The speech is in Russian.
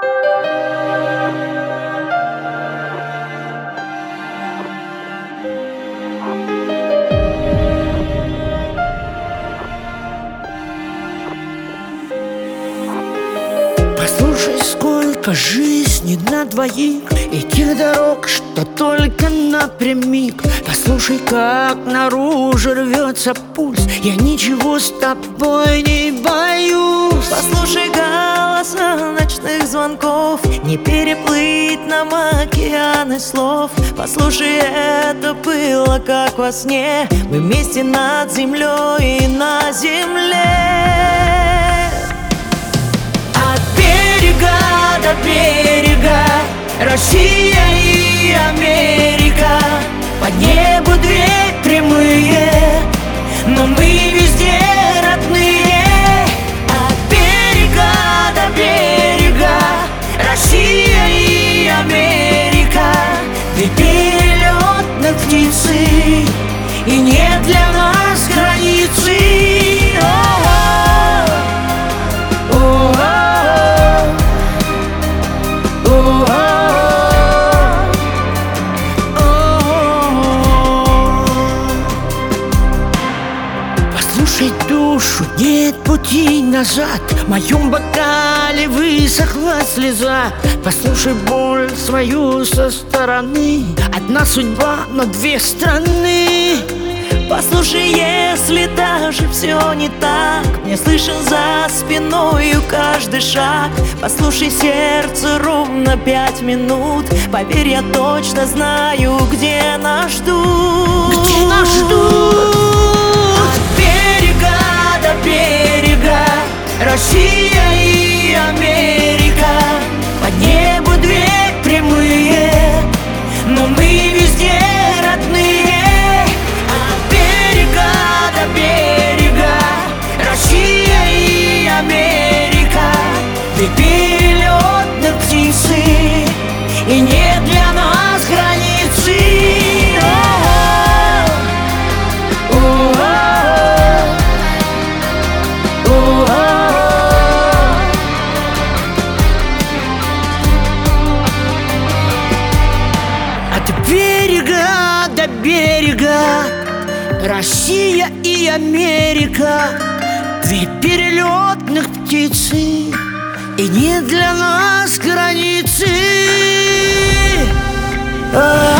Послушай, сколько жизни на двоих, и тех дорог, что только напрямик. Послушай, как наружу рвется пульс, я ничего с тобой не боюсь. Послушай голоса ночных звонков, не переплыть нам океаны слов. Послушай, это было как во сне, мы вместе над землей и на земле. До берега, Россия и Америка, по небу две прямые, но мы везде родные. От берега до берега, Россия и Америка, две перелетных птицы, и нет для нас границы. Послушай душу, нет пути назад, в моем бокале высохла слеза. Послушай боль свою со стороны, одна судьба, но две страны. Послушай, если даже все не так, мне слышен за спиною каждый шаг. Послушай, сердце ровно 5 минут, поверь, я точно знаю, где нас ждут. Где нас ждут? От берега до берега, Россия и Америка, по небу две прямые, но мы везде родные. От берега до берега, Россия и Америка, две перелетных птицы, и нет для нас границы. От берега до берега, Россия и Америка, две перелетных птицы, и нет для нас границы.